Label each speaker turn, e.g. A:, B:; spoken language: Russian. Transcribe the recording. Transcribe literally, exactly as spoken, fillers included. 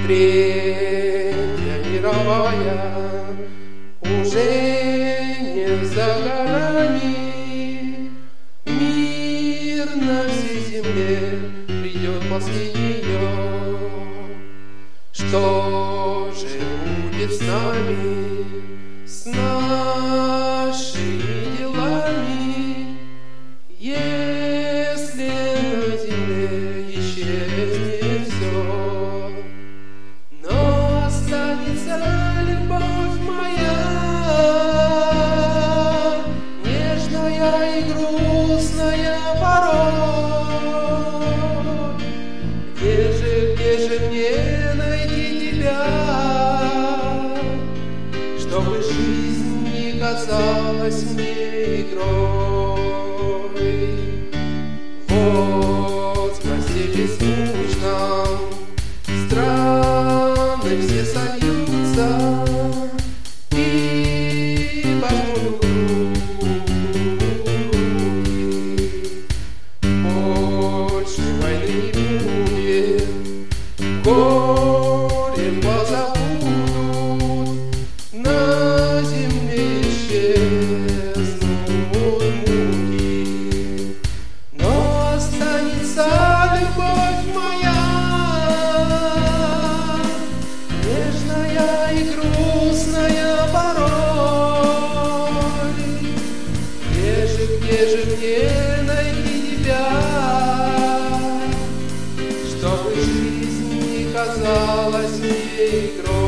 A: Третья мировая уже не за горами. Мир на всей земле придет после нее. Что же будет с нами, с нашими делами, если на земле исчезнет все? Но останется любовь моя, нежная и грустная порой. Где же, где же мне найти тебя, чтобы жизнь не казалась мне игрой? Вот в постели скучном страны все сольются и пожмут руки. Больше войны не будет, горем позабудут, на земле исчезнут муки. Но останется любовь моя, нежная и грустная порой. Где же, где же мне найти тебя, чтобы жизнь не казалась мне игрой?